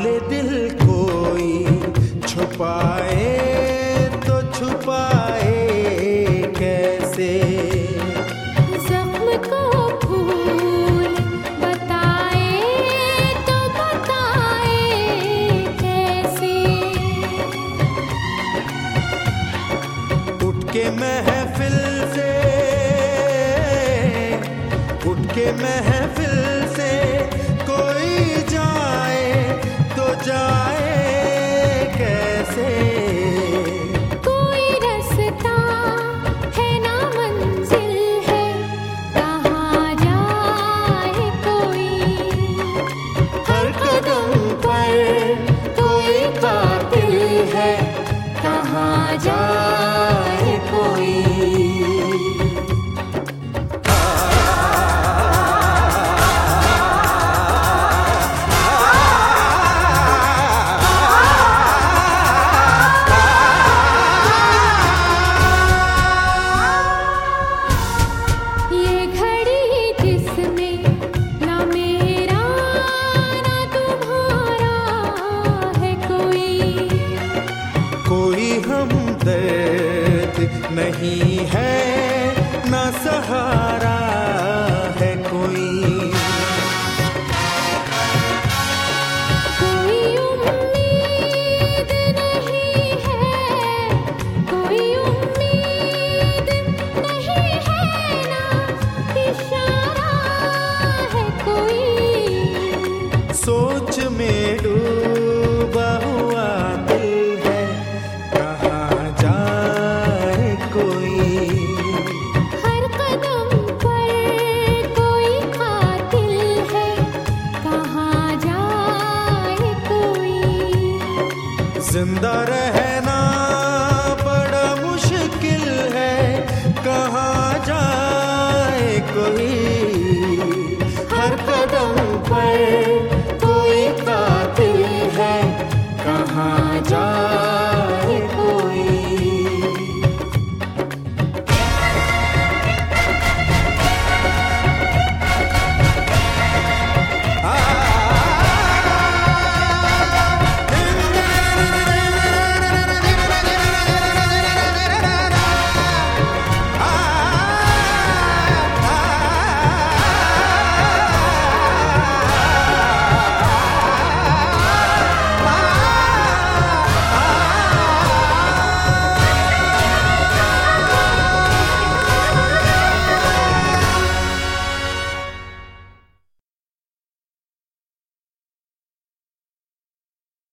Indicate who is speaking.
Speaker 1: ले दिल कोई छुपाए तो छुपाए कैसे,
Speaker 2: जख्म को भूल बताए तो बताए कैसे।
Speaker 1: उठ के महफिल से, उठ के महफिल से कोई जाए तो जाए कैसे,
Speaker 2: कोई रास्ता है ना मंजिल है, कहाँ जाए कोई।
Speaker 1: हर कदम पर कोई कातिल है, कहाँ जाए कोई।
Speaker 2: ये घड़ी जिसमें ना मेरा ना तुम्हारा है कोई,
Speaker 1: कोई हमदर्द नहीं है ना सहारा है कोई,
Speaker 2: कोई उम्मीद नहीं है, कोई उम्मीद नहीं है ना इशारा है कोई।
Speaker 1: सोच में डूबा हुआ दिल है, कहाँ जाए कोई।
Speaker 2: हर कदम पर कोई कातिल है, कहाँ जाए कोई।
Speaker 1: जिंदा रहना बड़ा मुश्किल है, कहाँ जाए कोई। हर कदम पर कोई कातिल है, कहाँ जाए